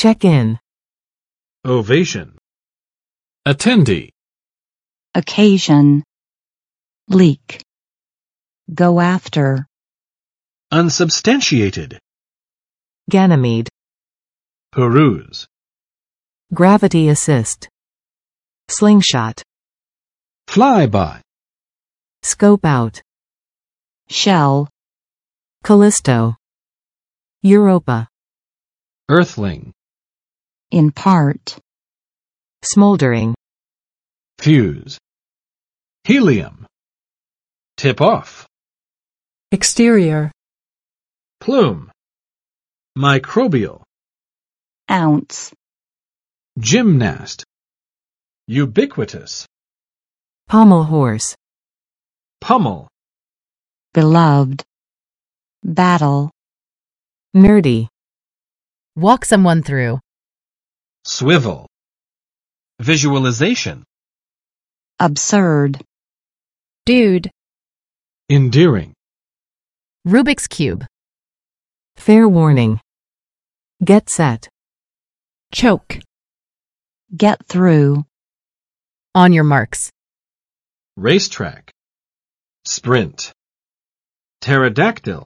Check in. Ovation. Attendee. Occasion. Leak. Go after. Unsubstantiated. Ganymede. Peruse. Gravity assist. Slingshot. Flyby. Scope out. Shell. Callisto. Europa. Earthling. In part. Smoldering. Fuse. Helium. Tip off. Exterior. Plume. Microbial. Ounce. Gymnast. Ubiquitous. Pommel horse. Pummel. Beloved. Battle. Nerdy. Walk someone through. Swivel. Visualization. Absurd. Dude. Endearing. Rubik's Cube. Fair warning. Get set. Choke. Get through. On your marks. Racetrack. Sprint. Pterodactyl.